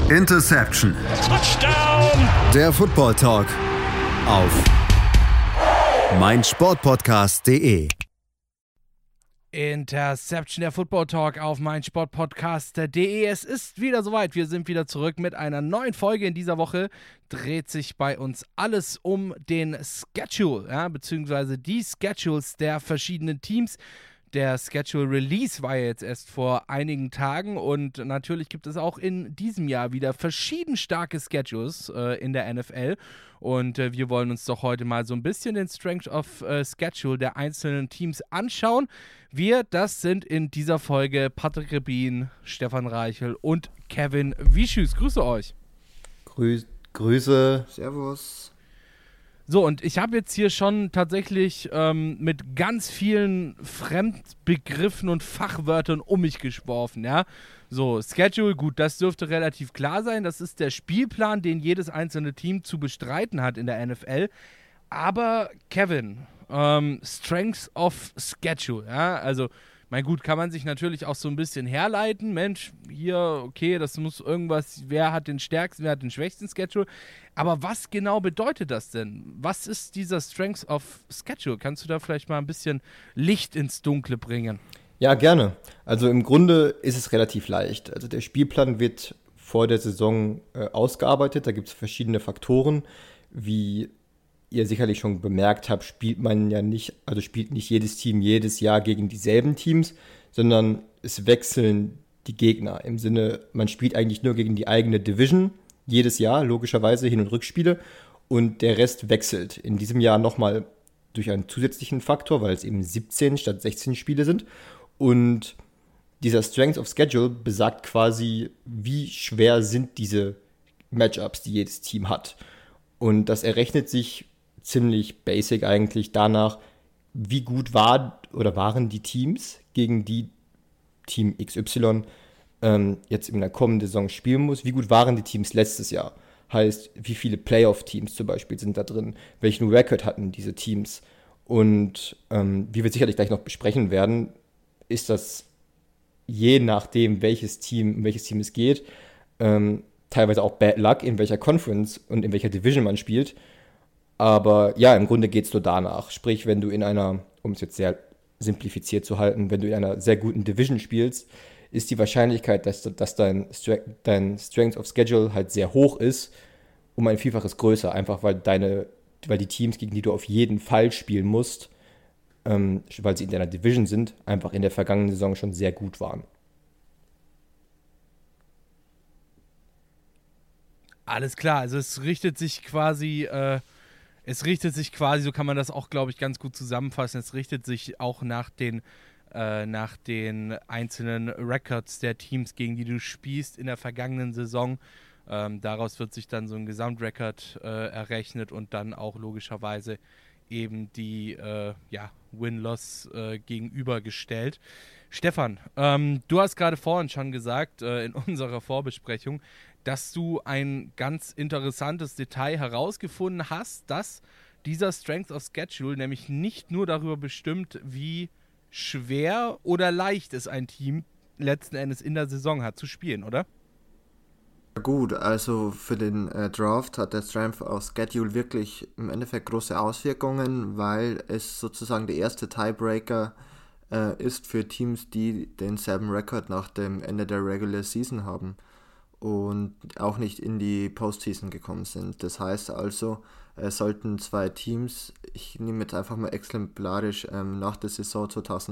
Interception. Touchdown. Der Football Talk auf meinsportpodcast.de. Interception, der Football Talk auf meinsportpodcast.de. Es ist wieder soweit. Wir sind wieder zurück mit einer neuen Folge. In dieser Woche dreht sich bei uns alles um den Schedule, beziehungsweise die Schedules der verschiedenen Teams. Der Schedule Release war ja jetzt erst vor einigen Tagen und natürlich gibt es auch in diesem Jahr wieder verschieden starke Schedules in der NFL und wir wollen uns doch heute mal so ein bisschen den Strength of Schedule der einzelnen Teams anschauen. Das sind in dieser Folge Patrick Rebin, Stefan Reichel und Kevin Wischus. Grüße euch. Grüße. Servus. So, und ich habe jetzt hier schon tatsächlich mit ganz vielen Fremdbegriffen und Fachwörtern um mich geworfen, ja. So, Schedule, gut, das dürfte relativ klar sein. Das ist der Spielplan, den jedes einzelne Team zu bestreiten hat in der NFL. Aber, Kevin, Strengths of Schedule, ja, also, mein gut, kann man sich natürlich auch so ein bisschen herleiten. Mensch, hier, okay, das muss irgendwas, wer hat den stärksten, wer hat den schwächsten Schedule. Aber was genau bedeutet das denn? Was ist dieser Strengths of Schedule? Kannst du da vielleicht mal ein bisschen Licht ins Dunkle bringen? Ja, gerne. Also im Grunde ist es relativ leicht. Also der Spielplan wird vor der Saison ausgearbeitet. Da gibt es verschiedene Faktoren. Wie ihr sicherlich schon bemerkt habt, spielt nicht jedes Team jedes Jahr gegen dieselben Teams, sondern es wechseln die Gegner. Im Sinne, man spielt eigentlich nur gegen die eigene Division jedes Jahr, logischerweise Hin- und Rückspiele, und der Rest wechselt. In diesem Jahr nochmal durch einen zusätzlichen Faktor, weil es eben 17 statt 16 Spiele sind. Und dieser Strength of Schedule besagt quasi, wie schwer sind diese Matchups, die jedes Team hat. Und das errechnet sich ziemlich basic eigentlich danach, wie gut waren die Teams, gegen die Team XY jetzt in der kommenden Saison spielen muss. Wie gut waren die Teams letztes Jahr? Heißt, wie viele Playoff-Teams zum Beispiel sind da drin? Welchen Record hatten diese Teams? Und wie wir sicherlich gleich noch besprechen werden, ist das je nachdem, um welches Team es geht, teilweise auch Bad Luck, in welcher Conference und in welcher Division man spielt. Aber ja, im Grunde geht es nur danach. Sprich, wenn du um es jetzt sehr simplifiziert zu halten, wenn du in einer sehr guten Division spielst, ist die Wahrscheinlichkeit, dass dein Strength of Schedule halt sehr hoch ist, um ein Vielfaches größer. Einfach weil die Teams, gegen die du auf jeden Fall spielen musst, weil sie in deiner Division sind, einfach in der vergangenen Saison schon sehr gut waren. Alles klar, also es richtet sich quasi, so kann man das auch, glaube ich, ganz gut zusammenfassen, es richtet sich auch nach den einzelnen Records der Teams, gegen die du spielst in der vergangenen Saison. Daraus wird sich dann so ein Gesamtrecord errechnet und dann auch logischerweise eben die Win-Loss gegenübergestellt. Stefan, du hast gerade vorhin schon gesagt, in unserer Vorbesprechung, dass du ein ganz interessantes Detail herausgefunden hast, dass dieser Strength of Schedule nämlich nicht nur darüber bestimmt, wie schwer oder leicht es ein Team letzten Endes in der Saison hat zu spielen, oder? Gut, also für den Draft hat der Strength of Schedule wirklich im Endeffekt große Auswirkungen, weil es sozusagen der erste Tiebreaker ist für Teams, die denselben Rekord nach dem Ende der Regular Season haben und auch nicht in die Postseason gekommen sind. Das heißt also, sollten zwei Teams, ich nehme jetzt einfach mal exemplarisch nach der Saison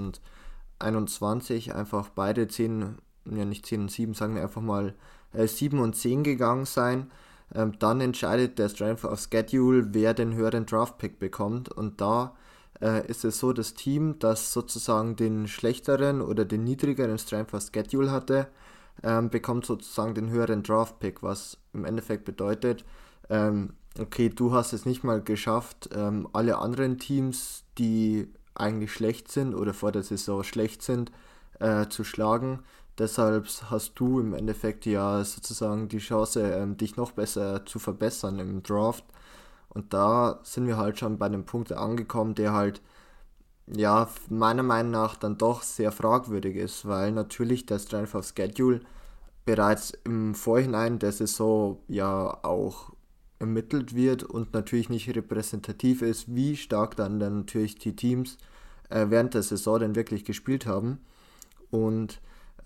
2021 einfach beide 10, ja nicht 10 und 7, sagen wir einfach mal 7 und 10 gegangen sein, dann entscheidet der Strength of Schedule, wer den höheren Draft-Pick bekommt, und da ist es so, das Team, das sozusagen den schlechteren oder den niedrigeren Strength of Schedule hatte, bekommt sozusagen den höheren Draft-Pick, was im Endeffekt bedeutet, okay, du hast es nicht mal geschafft, alle anderen Teams, die eigentlich schlecht sind oder vor der Saison schlecht sind, zu schlagen. Deshalb hast du im Endeffekt ja sozusagen die Chance, dich noch besser zu verbessern im Draft. Und da sind wir halt schon bei einem Punkt angekommen, der halt ja meiner Meinung nach dann doch sehr fragwürdig ist, weil natürlich der Strength of Schedule bereits im Vorhinein der Saison ja auch ermittelt wird und natürlich nicht repräsentativ ist, wie stark dann natürlich die Teams während der Saison denn wirklich gespielt haben. Und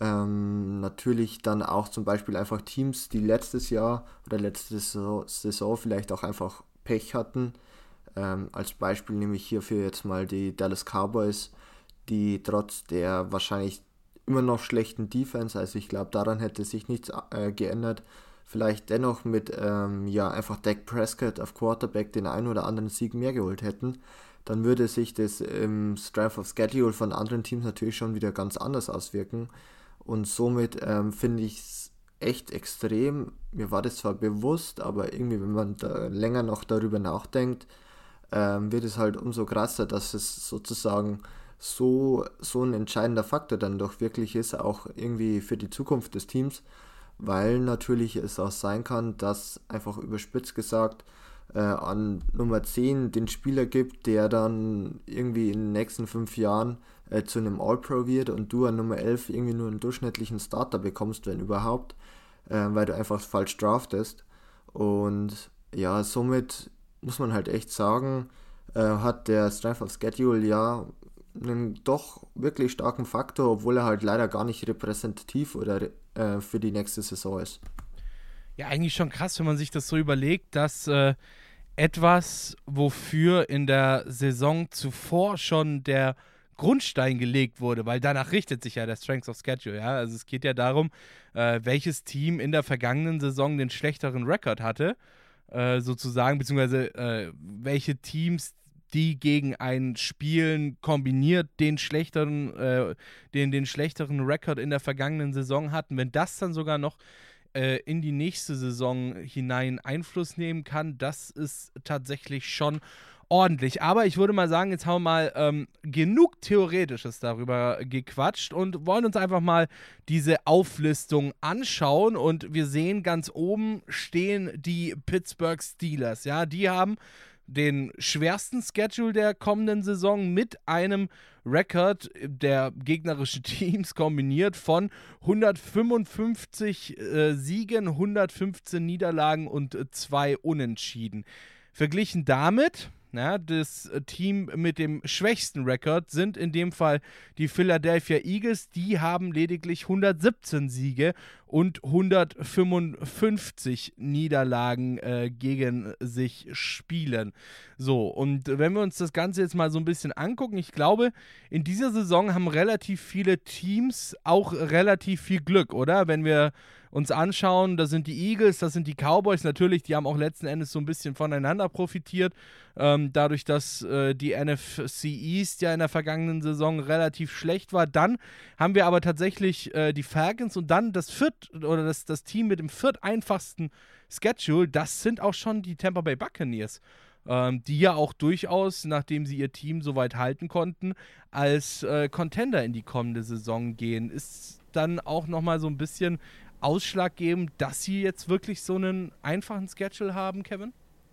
natürlich dann auch zum Beispiel einfach Teams, die letztes Jahr oder letzte Saison vielleicht auch einfach Pech hatten. Als Beispiel nehme ich hierfür jetzt mal die Dallas Cowboys, die trotz der wahrscheinlich immer noch schlechten Defense, also ich glaube, daran hätte sich nichts geändert, vielleicht dennoch mit einfach Dak Prescott auf Quarterback den einen oder anderen Sieg mehr geholt hätten, dann würde sich das im Strength of Schedule von anderen Teams natürlich schon wieder ganz anders auswirken. Und somit finde ich es echt extrem. Mir war das zwar bewusst, aber irgendwie, wenn man da länger noch darüber nachdenkt, wird es halt umso krasser, dass es sozusagen so ein entscheidender Faktor dann doch wirklich ist, auch irgendwie für die Zukunft des Teams, weil natürlich es auch sein kann, dass einfach überspitzt gesagt an Nummer 10 den Spieler gibt, der dann irgendwie in den nächsten 5 Jahren zu einem All-Pro wird und du an Nummer 11 irgendwie nur einen durchschnittlichen Starter bekommst, wenn überhaupt, weil du einfach falsch draftest. Und ja, somit muss man halt echt sagen, hat der Strength of Schedule ja einen doch wirklich starken Faktor, obwohl er halt leider gar nicht repräsentativ oder für die nächste Saison ist. Ja, eigentlich schon krass, wenn man sich das so überlegt, dass etwas, wofür in der Saison zuvor schon der Grundstein gelegt wurde, weil danach richtet sich ja der Strength of Schedule, ja, also es geht ja darum, welches Team in der vergangenen Saison den schlechteren Rekord hatte, sozusagen, beziehungsweise welche Teams, die gegen ein Spielen kombiniert den schlechteren Rekord in der vergangenen Saison hatten. Wenn das dann sogar noch in die nächste Saison hinein Einfluss nehmen kann, das ist tatsächlich schon ordentlich. Aber ich würde mal sagen, jetzt haben wir mal genug Theoretisches darüber gequatscht und wollen uns einfach mal diese Auflistung anschauen. Und wir sehen, ganz oben stehen die Pittsburgh Steelers. Ja, die haben den schwersten Schedule der kommenden Saison mit einem Rekord der gegnerischen Teams kombiniert von 155 Siegen, 115 Niederlagen und 2 Unentschieden. Verglichen damit, das Team mit dem schwächsten Rekord sind in dem Fall die Philadelphia Eagles. Die haben lediglich 117 Siege und 155 Niederlagen gegen sich spielen. So, und wenn wir uns das Ganze jetzt mal so ein bisschen angucken, ich glaube, in dieser Saison haben relativ viele Teams auch relativ viel Glück, oder? Wenn wir uns anschauen, das sind die Eagles, das sind die Cowboys, natürlich, die haben auch letzten Endes so ein bisschen voneinander profitiert, dadurch, dass die NFC East ja in der vergangenen Saison relativ schlecht war. Dann haben wir aber tatsächlich die Falcons und dann das Team mit dem vierteinfachsten Schedule, das sind auch schon die Tampa Bay Buccaneers, die ja auch durchaus, nachdem sie ihr Team so weit halten konnten, als Contender in die kommende Saison gehen. Ist dann auch nochmal so ein bisschen ausschlaggebend, dass sie jetzt wirklich so einen einfachen Schedule haben, Kevin?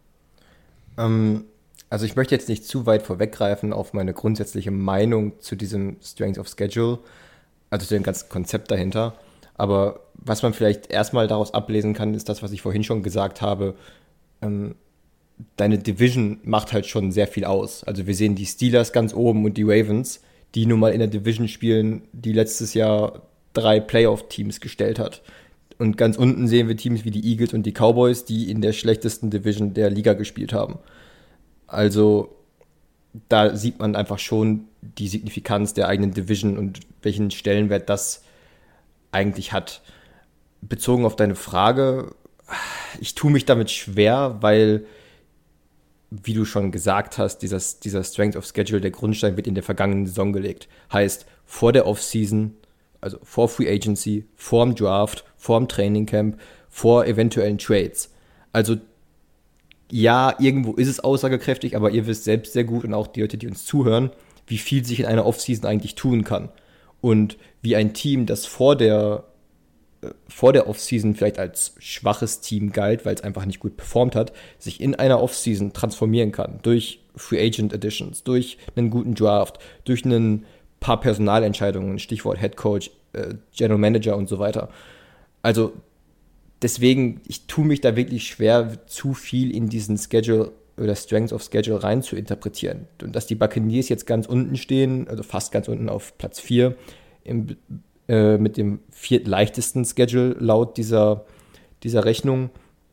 Also ich möchte jetzt nicht zu weit vorweggreifen auf meine grundsätzliche Meinung zu diesem Strength of Schedule, also zu dem ganzen Konzept dahinter. Aber was man vielleicht erstmal daraus ablesen kann, ist das, was ich vorhin schon gesagt habe. Deine Division macht halt schon sehr viel aus. Also wir sehen die Steelers ganz oben und die Ravens, die nun mal in der Division spielen, die letztes Jahr 3 Playoff-Teams gestellt hat. Und ganz unten sehen wir Teams wie die Eagles und die Cowboys, die in der schlechtesten Division der Liga gespielt haben. Also da sieht man einfach schon die Signifikanz der eigenen Division und welchen Stellenwert das eigentlich hat. Bezogen auf deine Frage, ich tue mich damit schwer, weil, wie du schon gesagt hast, dieser Strength of Schedule, der Grundstein wird in der vergangenen Saison gelegt. Heißt, vor der Offseason, also vor Free Agency, vor dem Draft, vor dem Training Camp, vor eventuellen Trades. Also ja, irgendwo ist es aussagekräftig, aber ihr wisst selbst sehr gut und auch die Leute, die uns zuhören, wie viel sich in einer Offseason eigentlich tun kann. Und wie ein Team, das vor der Offseason vielleicht als schwaches Team galt, weil es einfach nicht gut performt hat, sich in einer Offseason transformieren kann. Durch Free Agent Additions, durch einen guten Draft, durch ein paar Personalentscheidungen, Stichwort Head Coach, General Manager und so weiter. Also deswegen, ich tue mich da wirklich schwer, zu viel in diesen Schedule oder Strength of Schedule rein zu interpretieren. Und dass die Buccaneers jetzt ganz unten stehen, also fast ganz unten auf Platz 4, mit dem viertleichtesten Schedule laut dieser Rechnung.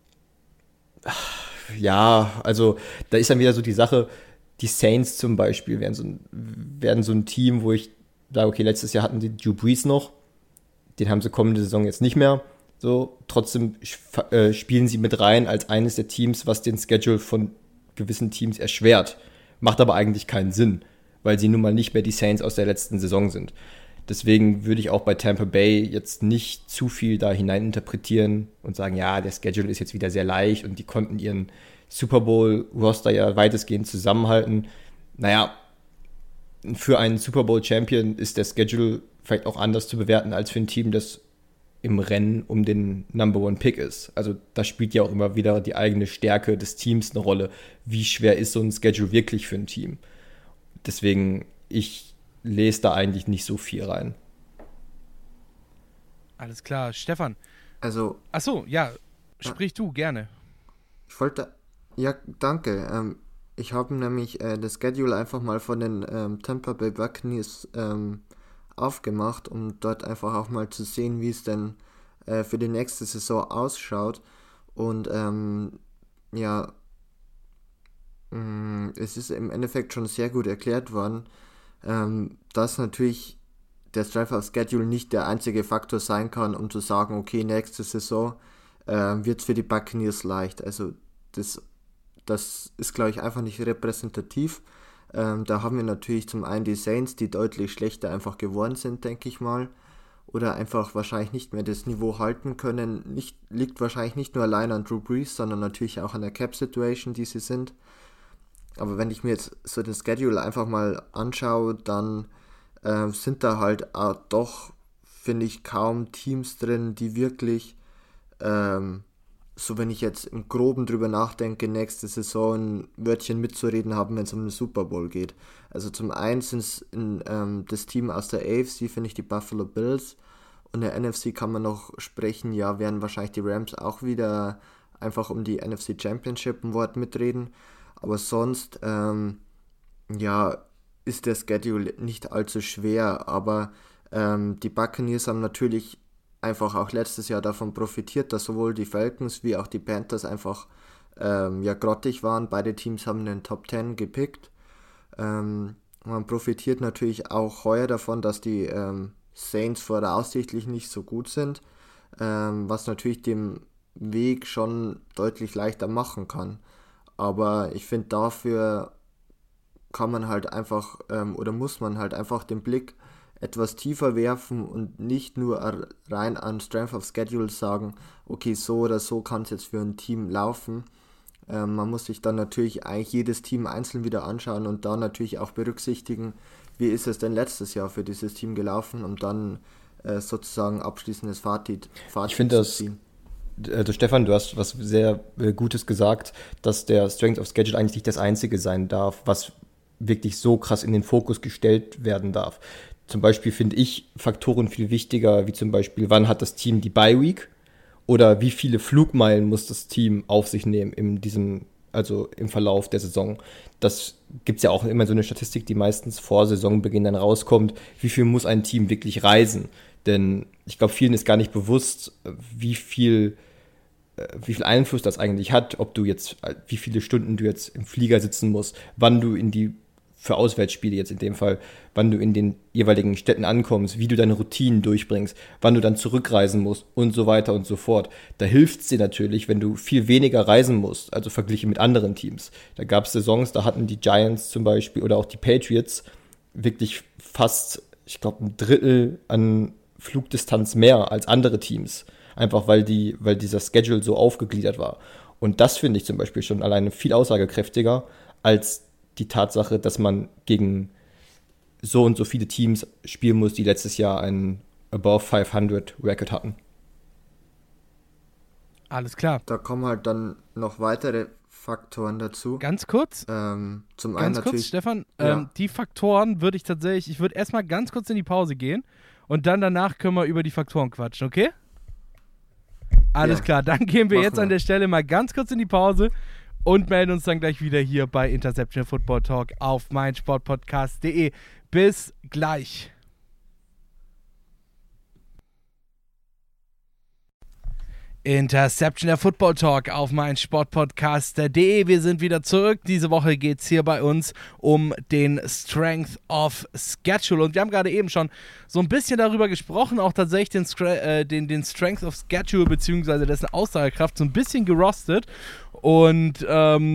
Ja, also da ist dann wieder so die Sache, die Saints zum Beispiel werden so ein Team, wo ich sage, okay, letztes Jahr hatten die Drew Brees noch, den haben sie kommende Saison jetzt nicht mehr. So, trotzdem spielen sie mit rein als eines der Teams, was den Schedule von gewissen Teams erschwert. Macht aber eigentlich keinen Sinn, weil sie nun mal nicht mehr die Saints aus der letzten Saison sind. Deswegen würde ich auch bei Tampa Bay jetzt nicht zu viel da hineininterpretieren und sagen, ja, der Schedule ist jetzt wieder sehr leicht und die konnten ihren Super Bowl-Roster ja weitestgehend zusammenhalten. Naja, für einen Super Bowl-Champion ist der Schedule vielleicht auch anders zu bewerten als für ein Team, das im Rennen um den Number One Pick ist. Also da spielt ja auch immer wieder die eigene Stärke des Teams eine Rolle. Wie schwer ist so ein Schedule wirklich für ein Team? Deswegen, ich lese da eigentlich nicht so viel rein. Alles klar. Stefan. Also. Achso, ja. Sprich du, gerne. Ich wollte. Ja, danke. Ich habe nämlich das Schedule einfach mal von den Tampa Bay Buccaneers aufgemacht, um dort einfach auch mal zu sehen, wie es denn für die nächste Saison ausschaut. Und es ist im Endeffekt schon sehr gut erklärt worden, dass natürlich der Strength of Schedule nicht der einzige Faktor sein kann, um zu sagen, okay, nächste Saison wird es für die Buccaneers leicht. Also das ist, glaube ich, einfach nicht repräsentativ. Da haben wir natürlich zum einen die Saints, die deutlich schlechter einfach geworden sind, denke ich mal. Oder einfach wahrscheinlich nicht mehr das Niveau halten können. Liegt wahrscheinlich nicht nur allein an Drew Brees, sondern natürlich auch an der Cap-Situation, die sie sind. Aber wenn ich mir jetzt so den Schedule einfach mal anschaue, dann sind da halt doch, finde ich, kaum Teams drin, die wirklich, so wenn ich jetzt im Groben drüber nachdenke, nächste Saison ein Wörtchen mitzureden haben, wenn es um den Super Bowl geht. Also zum einen sind es das Team aus der AFC, finde ich, die Buffalo Bills. Und der NFC kann man noch sprechen, ja, werden wahrscheinlich die Rams auch wieder einfach um die NFC Championship ein Wort mitreden. Aber sonst, ist der Schedule nicht allzu schwer. Aber die Buccaneers haben natürlich einfach auch letztes Jahr davon profitiert, dass sowohl die Falcons wie auch die Panthers einfach grottig waren. Beide Teams haben den Top 10 gepickt. Man profitiert natürlich auch heuer davon, dass die Saints voraussichtlich nicht so gut sind, was natürlich den Weg schon deutlich leichter machen kann. Aber ich finde, dafür kann man halt einfach oder muss man halt einfach den Blick etwas tiefer werfen und nicht nur rein an Strength of Schedule sagen, okay, so oder so kann es jetzt für ein Team laufen. Man muss sich dann natürlich eigentlich jedes Team einzeln wieder anschauen und da natürlich auch berücksichtigen, wie ist es denn letztes Jahr für dieses Team gelaufen, um dann sozusagen abschließendes Fazit ich finde zu ziehen. Also Stefan, du hast was sehr Gutes gesagt, dass der Strength of Schedule eigentlich nicht das Einzige sein darf, was wirklich so krass in den Fokus gestellt werden darf. Zum Beispiel finde ich Faktoren viel wichtiger, wie zum Beispiel, wann hat das Team die Bye Week oder wie viele Flugmeilen muss das Team auf sich nehmen im Verlauf der Saison. Das gibt es ja auch immer so eine Statistik, die meistens vor Saisonbeginn dann rauskommt, wie viel muss ein Team wirklich reisen. Denn ich glaube, vielen ist gar nicht bewusst, wie viel Einfluss das eigentlich hat, wie viele Stunden du jetzt im Flieger sitzen musst, wann du für Auswärtsspiele jetzt in dem Fall, wann du in den jeweiligen Städten ankommst, wie du deine Routinen durchbringst, wann du dann zurückreisen musst und so weiter und so fort. Da hilft es dir natürlich, wenn du viel weniger reisen musst, also verglichen mit anderen Teams. Da gab es Saisons, da hatten die Giants zum Beispiel oder auch die Patriots wirklich fast, ich glaube, ein Drittel an Flugdistanz mehr als andere Teams. Einfach weil dieser Schedule so aufgegliedert war. Und das finde ich zum Beispiel schon alleine viel aussagekräftiger als die Tatsache, dass man gegen so und so viele Teams spielen muss, die letztes Jahr einen Above 500 Record hatten. Alles klar. Da kommen halt dann noch weitere Faktoren dazu. Ganz kurz. Zum einen Ganz natürlich. kurz, Stefan. Ja. Die Faktoren würde ich würde erstmal ganz kurz in die Pause gehen und dann danach können wir über die Faktoren quatschen, okay? Alles Ja. klar, dann gehen wir Machen jetzt an wir. der Stelle mal ganz kurz in die Pause und melden uns dann gleich wieder hier bei Interception Football Talk auf meinsportpodcast.de. Bis gleich. Interception, der Football Talk auf meinsportpodcast.de. Wir sind wieder zurück. Diese Woche geht es hier bei uns um den Strength of Schedule. Und wir haben gerade eben schon so ein bisschen darüber gesprochen, auch tatsächlich den Strength of Schedule bzw. dessen Aussagekraft so ein bisschen gerostet. Und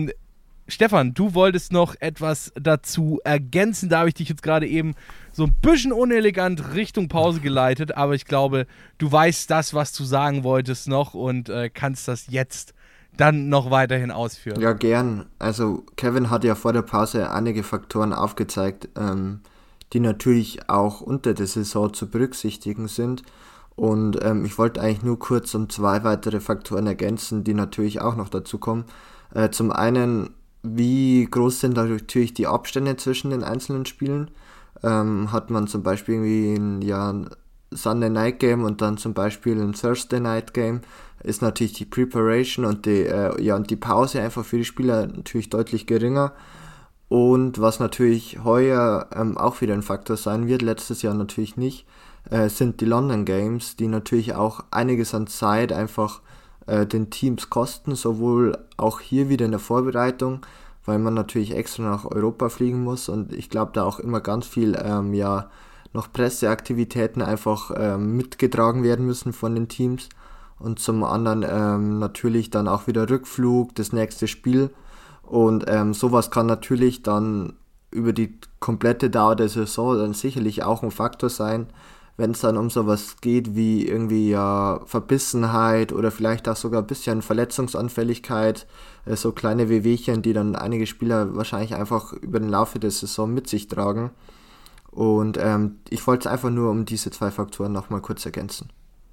Stefan, du wolltest noch etwas dazu ergänzen. Da habe ich dich jetzt gerade eben so ein bisschen unelegant Richtung Pause geleitet, aber ich glaube, du weißt das, was du sagen wolltest noch und kannst das jetzt dann noch weiterhin ausführen. Ja, gern. Also Kevin hat ja vor der Pause einige Faktoren aufgezeigt, die natürlich auch unter der Saison zu berücksichtigen sind. Und ich wollte eigentlich nur kurz um 2 weitere Faktoren ergänzen, die natürlich auch noch dazu kommen. Zum einen, wie groß sind natürlich die Abstände zwischen den einzelnen Spielen? Hat man zum Beispiel irgendwie ein Sunday Night Game und dann zum Beispiel ein Thursday Night Game, ist natürlich die Preparation und die Pause einfach für die Spieler natürlich deutlich geringer. Und was natürlich heuer auch wieder ein Faktor sein wird, letztes Jahr natürlich nicht, sind die London Games, die natürlich auch einiges an Zeit einfach den Teams kosten, sowohl auch hier wieder in der Vorbereitung, weil man natürlich extra nach Europa fliegen muss und ich glaube, da auch immer ganz viel noch Presseaktivitäten einfach mitgetragen werden müssen von den Teams und zum anderen natürlich dann auch wieder Rückflug, das nächste Spiel und sowas kann natürlich dann über die komplette Dauer der Saison dann sicherlich auch ein Faktor sein, wenn es dann um sowas geht wie irgendwie Verbissenheit oder vielleicht auch sogar ein bisschen Verletzungsanfälligkeit, so kleine Wehwehchen, die dann einige Spieler wahrscheinlich einfach über den Laufe der Saison mit sich tragen. Und ich wollte es einfach nur um diese 2 Faktoren nochmal kurz ergänzen.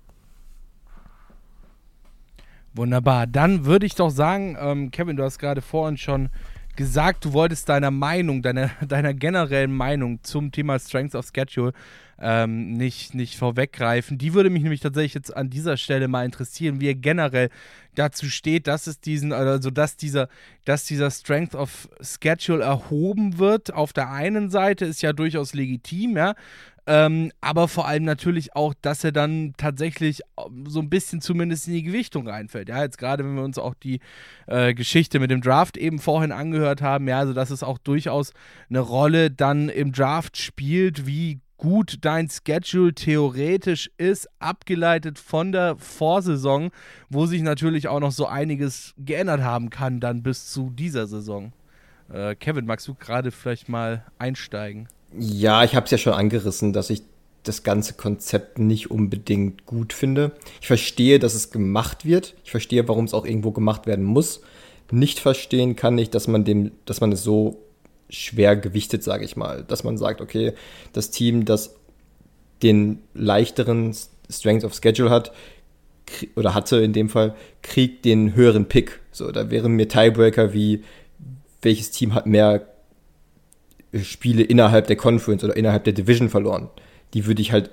Wunderbar, dann würde ich doch sagen, Kevin, du hast gerade vorhin schon gesagt, du wolltest deiner generellen Meinung zum Thema Strength of Schedule nicht vorweggreifen. Die würde mich nämlich tatsächlich jetzt an dieser Stelle mal interessieren, wie er generell dazu steht, dass dieser Strength of Schedule erhoben wird. Auf der einen Seite ist ja durchaus legitim, ja. Aber vor allem natürlich auch, dass er dann tatsächlich so ein bisschen zumindest in die Gewichtung reinfällt. Ja, jetzt gerade, wenn wir uns auch die Geschichte mit dem Draft eben vorhin angehört haben, ja, also dass es auch durchaus eine Rolle dann im Draft spielt, wie gut dein Schedule theoretisch ist, abgeleitet von der Vorsaison, wo sich natürlich auch noch so einiges geändert haben kann dann bis zu dieser Saison. Kevin, magst du gerade vielleicht mal einsteigen? Ja, ich habe es ja schon angerissen, dass ich das ganze Konzept nicht unbedingt gut finde. Ich verstehe, dass es gemacht wird. Ich verstehe, warum es auch irgendwo gemacht werden muss. Nicht verstehen kann ich, dass man es so schwer gewichtet, sage ich mal. Dass man sagt, okay, das Team, das den leichteren Strength of Schedule hat, oder hatte in dem Fall, kriegt den höheren Pick. So, da wären mir Tiebreaker wie, welches Team hat mehr Spiele innerhalb der Conference oder innerhalb der Division verloren. Die würde ich halt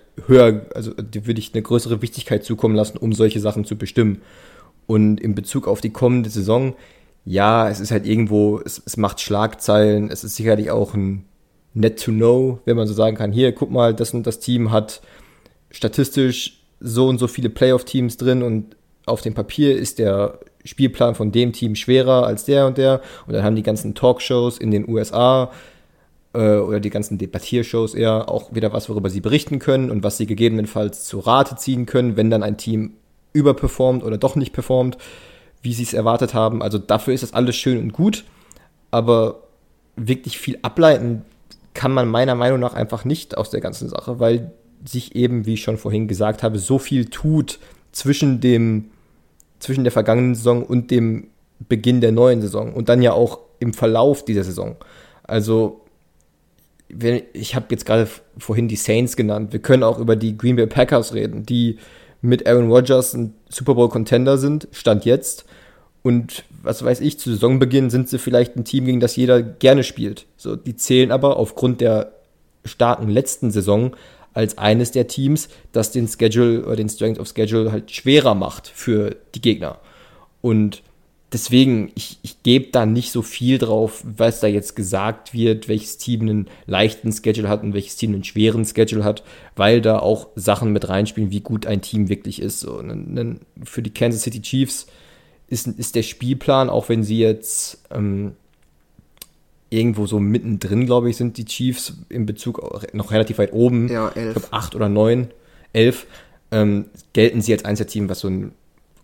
die würde ich eine größere Wichtigkeit zukommen lassen, um solche Sachen zu bestimmen. Und in Bezug auf die kommende Saison, ja, es ist halt irgendwo, es macht Schlagzeilen, es ist sicherlich auch ein net to know, wenn man so sagen kann, hier, guck mal, das und das Team hat statistisch so und so viele Playoff-Teams drin und auf dem Papier ist der Spielplan von dem Team schwerer als der und der. Und dann haben die ganzen Talkshows in den USA oder die ganzen Debattiershows eher auch wieder was, worüber sie berichten können und was sie gegebenenfalls zu Rate ziehen können, wenn dann ein Team überperformt oder doch nicht performt, wie sie es erwartet haben. Also dafür ist das alles schön und gut, aber wirklich viel ableiten kann man meiner Meinung nach einfach nicht aus der ganzen Sache, weil sich eben, wie ich schon vorhin gesagt habe, so viel tut zwischen der vergangenen Saison und dem Beginn der neuen Saison und dann ja auch im Verlauf dieser Saison. Also ich habe jetzt gerade vorhin die Saints genannt. Wir können auch über die Green Bay Packers reden, die mit Aaron Rodgers ein Super Bowl Contender sind, Stand jetzt. Und was weiß ich, zu Saisonbeginn sind sie vielleicht ein Team, gegen das jeder gerne spielt. So, die zählen aber aufgrund der starken letzten Saison als eines der Teams, das den Schedule oder den Strength of Schedule halt schwerer macht für die Gegner. Und deswegen, ich gebe da nicht so viel drauf, was da jetzt gesagt wird, welches Team einen leichten Schedule hat und welches Team einen schweren Schedule hat, weil da auch Sachen mit reinspielen, wie gut ein Team wirklich ist. So, für die Kansas City Chiefs ist der Spielplan, auch wenn sie jetzt irgendwo so mittendrin, glaube ich, sind die Chiefs in Bezug noch relativ weit oben. Ja, 11. Ich glaube 8 oder 9, 11, gelten sie als Einzelteam, was so ein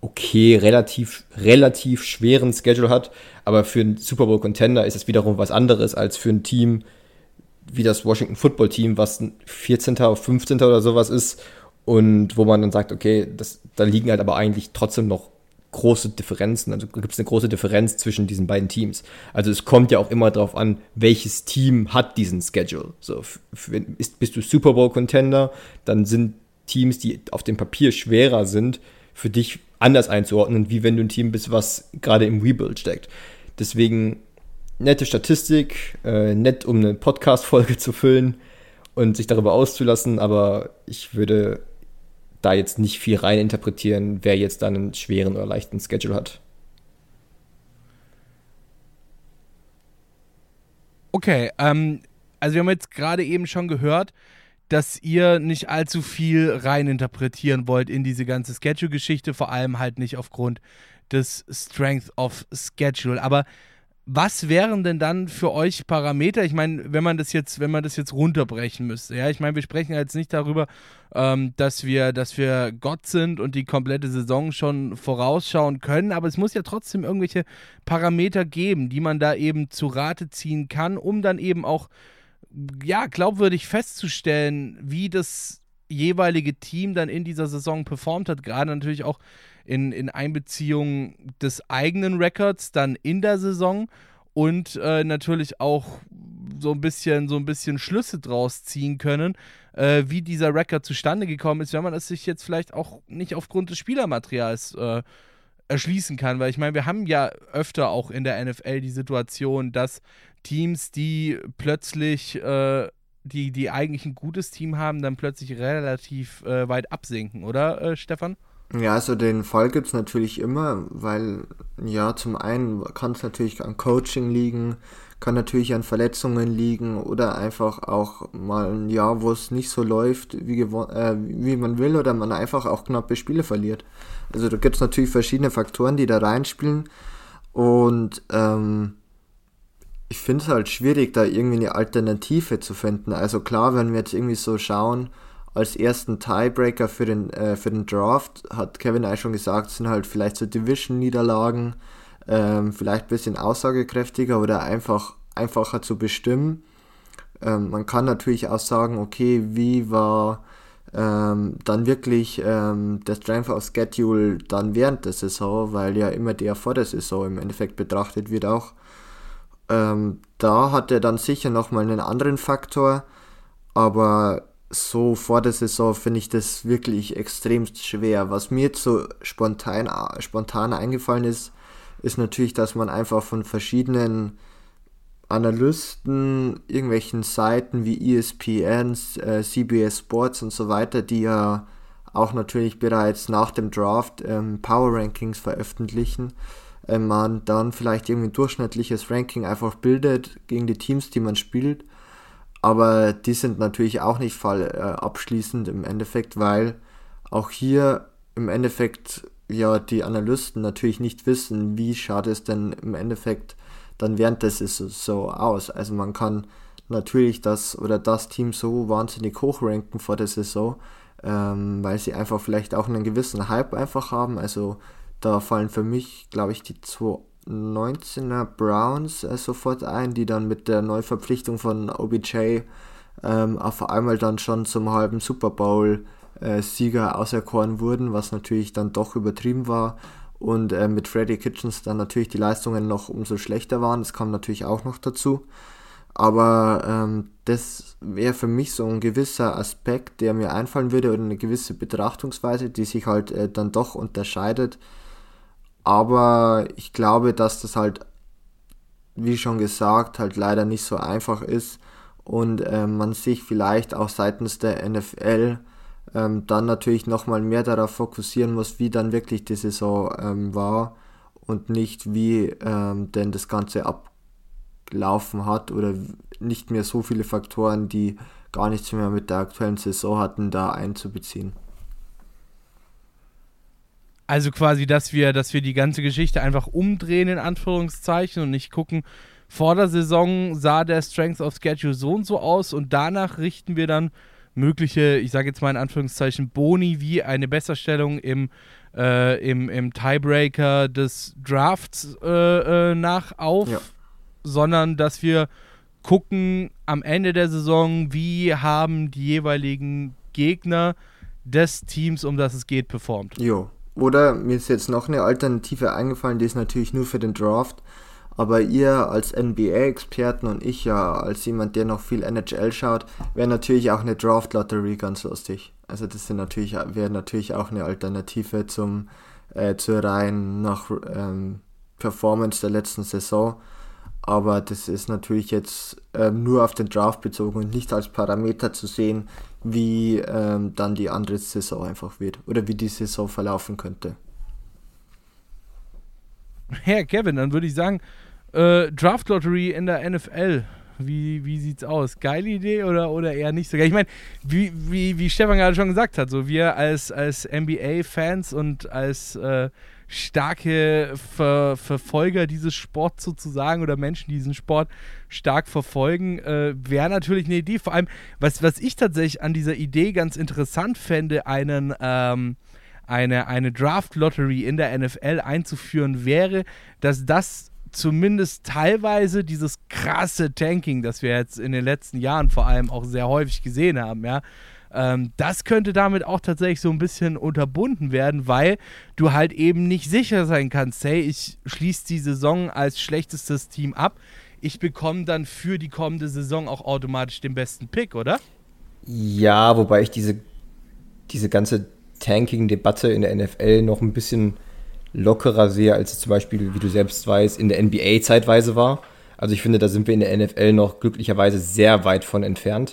relativ schweren Schedule hat, aber für einen Super Bowl Contender ist es wiederum was anderes als für ein Team wie das Washington Football Team, was ein 14. oder 15. oder sowas ist und wo man dann sagt, okay, da liegen halt aber eigentlich trotzdem noch große Differenzen, also gibt es eine große Differenz zwischen diesen beiden Teams. Also es kommt ja auch immer darauf an, welches Team hat diesen Schedule. So, bist du Super Bowl Contender, dann sind Teams, die auf dem Papier schwerer sind, für dich anders einzuordnen, wie wenn du ein Team bist, was gerade im Rebuild steckt. Deswegen nette Statistik, nett, um eine Podcast-Folge zu füllen und sich darüber auszulassen, aber ich würde da jetzt nicht viel rein interpretieren, wer jetzt dann einen schweren oder leichten Schedule hat. Okay, also wir haben jetzt gerade eben schon gehört, dass ihr nicht allzu viel reininterpretieren wollt in diese ganze Schedule-Geschichte, vor allem halt nicht aufgrund des Strength of Schedule. Aber was wären denn dann für euch Parameter? Ich meine, wenn man das jetzt runterbrechen müsste, ja, ich meine, wir sprechen jetzt nicht darüber, dass wir Gott sind und die komplette Saison schon vorausschauen können, aber es muss ja trotzdem irgendwelche Parameter geben, die man da eben zu Rate ziehen kann, um dann eben auch glaubwürdig festzustellen, wie das jeweilige Team dann in dieser Saison performt hat, gerade natürlich auch in Einbeziehung des eigenen Records dann in der Saison und natürlich auch so ein bisschen Schlüsse draus ziehen können, wie dieser Record zustande gekommen ist, wenn man es sich jetzt vielleicht auch nicht aufgrund des Spielermaterials erschließen kann, weil ich meine, wir haben ja öfter auch in der NFL die Situation, dass Teams, die plötzlich, die eigentlich ein gutes Team haben, dann plötzlich relativ weit absinken, oder Stefan? Ja, also den Fall gibt es natürlich immer, weil ja, zum einen kann es natürlich an Coaching liegen, kann natürlich an Verletzungen liegen oder einfach auch mal ein Jahr, wo es nicht so läuft, wie man will oder man einfach auch knappe Spiele verliert. Also da gibt es natürlich verschiedene Faktoren, die da reinspielen und ich finde es halt schwierig, da irgendwie eine Alternative zu finden. Also klar, wenn wir jetzt irgendwie so schauen, als ersten Tiebreaker für den Draft, hat Kevin eigentlich schon gesagt, sind halt vielleicht so Division-Niederlagen, vielleicht ein bisschen aussagekräftiger oder einfacher zu bestimmen. Man kann natürlich auch sagen, okay, wie war dann wirklich der Strength of Schedule dann während der Saison, weil ja immer der vor der Saison im Endeffekt betrachtet wird auch. Da hat er dann sicher nochmal einen anderen Faktor, aber so vor der Saison finde ich das wirklich extrem schwer. Was mir jetzt so spontan eingefallen ist natürlich, dass man einfach von verschiedenen Analysten, irgendwelchen Seiten wie ESPN, CBS Sports und so weiter, die ja auch natürlich bereits nach dem Draft Power Rankings veröffentlichen, man dann vielleicht irgendwie ein durchschnittliches Ranking einfach bildet gegen die Teams, die man spielt. Aber die sind natürlich auch nicht abschließend im Endeffekt, weil auch hier im Endeffekt ja die Analysten natürlich nicht wissen, wie schaut es denn im Endeffekt dann während des so aus. Also man kann natürlich das Team so wahnsinnig hoch ranken vor der Saison, weil sie einfach vielleicht auch einen gewissen Hype einfach haben. Also da fallen für mich, glaube ich, die 2019er Browns sofort ein, die dann mit der Neuverpflichtung von OBJ auf einmal dann schon zum halben Super Bowl Sieger auserkoren wurden, was natürlich dann doch übertrieben war. Und mit Freddie Kitchens dann natürlich die Leistungen noch umso schlechter waren. Das kam natürlich auch noch dazu. Aber das wäre für mich so ein gewisser Aspekt, der mir einfallen würde, oder eine gewisse Betrachtungsweise, die sich halt dann doch unterscheidet. Aber ich glaube, dass das halt, wie schon gesagt, halt leider nicht so einfach ist. und man sich vielleicht auch seitens der NFL dann natürlich nochmal mehr darauf fokussieren muss, wie dann wirklich die Saison war und nicht wie denn das Ganze ablaufen hat oder nicht mehr so viele Faktoren, die gar nichts mehr mit der aktuellen Saison hatten, da einzubeziehen. Also quasi, dass wir die ganze Geschichte einfach umdrehen, in Anführungszeichen, und nicht gucken, vor der Saison sah der Strength of Schedule so und so aus und danach richten wir dann mögliche, ich sage jetzt mal in Anführungszeichen, Boni wie eine Besserstellung im Tiebreaker des Drafts nach auf, sondern dass wir gucken am Ende der Saison, wie haben die jeweiligen Gegner des Teams, um das es geht, performt. Jo. Oder mir ist jetzt noch eine Alternative eingefallen, die ist natürlich nur für den Draft, aber ihr als NBA-Experten und ich ja als jemand, der noch viel NHL schaut, wäre natürlich auch eine Draft-Lottery ganz lustig. Also das wäre natürlich auch eine Alternative zur rein nach Performance der letzten Saison, aber das ist natürlich jetzt nur auf den Draft bezogen und nicht als Parameter zu sehen, wie dann die andere Saison einfach wird oder wie die Saison verlaufen könnte. Ja, Kevin, dann würde ich sagen, Draft Lottery in der NFL, wie sieht's aus? Geile Idee oder eher nicht so geil? Ich meine, wie Stefan gerade schon gesagt hat, so wir als NBA-Fans und als starke Verfolger dieses Sports sozusagen oder Menschen, die diesen Sport stark verfolgen, wäre natürlich eine Idee. Vor allem, was ich tatsächlich an dieser Idee ganz interessant fände, eine Draft-Lottery in der NFL einzuführen, wäre, dass das zumindest teilweise dieses krasse Tanking, das wir jetzt in den letzten Jahren vor allem auch sehr häufig gesehen haben, ja, das könnte damit auch tatsächlich so ein bisschen unterbunden werden, weil du halt eben nicht sicher sein kannst, hey, ich schließe die Saison als schlechtestes Team ab, ich bekomme dann für die kommende Saison auch automatisch den besten Pick, oder? Ja, wobei ich diese ganze Tanking-Debatte in der NFL noch ein bisschen lockerer sehe, als es zum Beispiel, wie du selbst weißt, in der NBA zeitweise war. Also ich finde, da sind wir in der NFL noch glücklicherweise sehr weit von entfernt.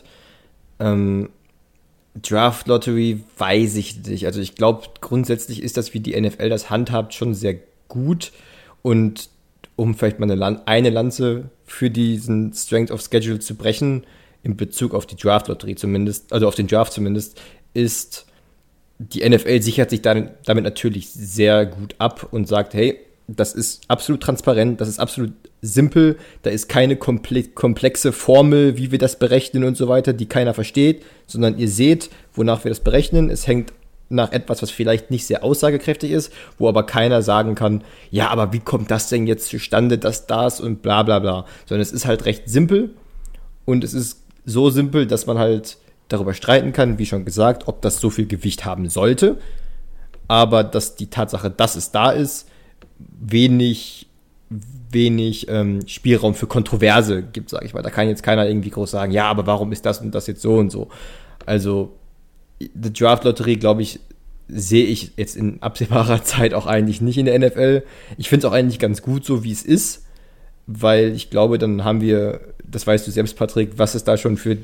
Draft Lottery weiß ich nicht. Also ich glaube, grundsätzlich ist das, wie die NFL das handhabt, schon sehr gut. Und um vielleicht mal eine Lanze für diesen Strength of Schedule zu brechen, in Bezug auf die Draft Lottery zumindest, also auf den Draft zumindest, ist, die NFL sichert sich damit natürlich sehr gut ab und sagt, hey, das ist absolut transparent, das ist absolut simpel, da ist keine komplexe Formel, wie wir das berechnen und so weiter, die keiner versteht, sondern ihr seht, wonach wir das berechnen. Es hängt nach etwas, was vielleicht nicht sehr aussagekräftig ist, wo aber keiner sagen kann, ja, aber wie kommt das denn jetzt zustande, das und bla bla bla. Sondern es ist halt recht simpel und es ist so simpel, dass man halt darüber streiten kann, wie schon gesagt, ob das so viel Gewicht haben sollte, aber dass die Tatsache, dass es da ist, wenig Spielraum für Kontroverse gibt, sage ich mal. Da kann jetzt keiner irgendwie groß sagen, ja, aber warum ist das und das jetzt so und so. Also die Draft-Lotterie, glaube ich, sehe ich jetzt in absehbarer Zeit auch eigentlich nicht in der NFL. Ich finde es auch eigentlich ganz gut so, wie es ist, weil ich glaube, dann haben wir, das weißt du selbst, Patrick, was es da schon für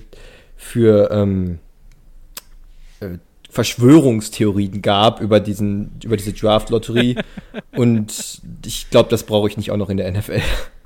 Verschwörungstheorien gab über diese Draft-Lotterie und ich glaube, das brauche ich nicht auch noch in der NFL.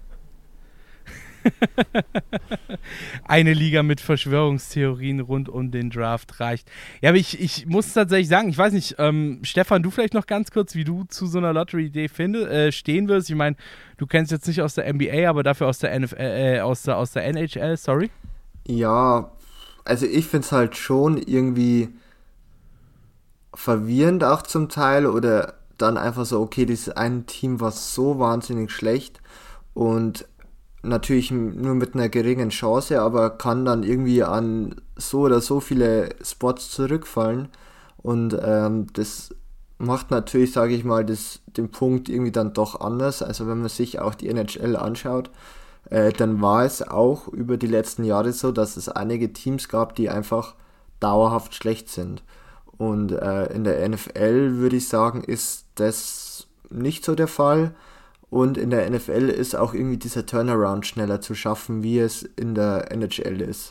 Eine Liga mit Verschwörungstheorien rund um den Draft reicht. Ja, aber ich muss tatsächlich sagen, ich weiß nicht, Stefan, du vielleicht noch ganz kurz, wie du zu so einer Lottery-Idee stehen wirst. Ich meine, du kennst jetzt nicht aus der NBA, aber dafür aus der NFL, aus der NHL, sorry. Ja, also ich finde es halt schon irgendwie verwirrend auch zum Teil oder dann einfach so, okay, dieses eine Team war so wahnsinnig schlecht und natürlich nur mit einer geringen Chance, aber kann dann irgendwie an so oder so viele Spots zurückfallen und das macht natürlich, sage ich mal, den Punkt irgendwie dann doch anders. Also wenn man sich auch die NHL anschaut, dann war es auch über die letzten Jahre so, dass es einige Teams gab, die einfach dauerhaft schlecht sind. Und in der NFL würde ich sagen, ist das nicht so der Fall. und in der NFL ist auch irgendwie dieser Turnaround schneller zu schaffen, wie es in der NHL ist.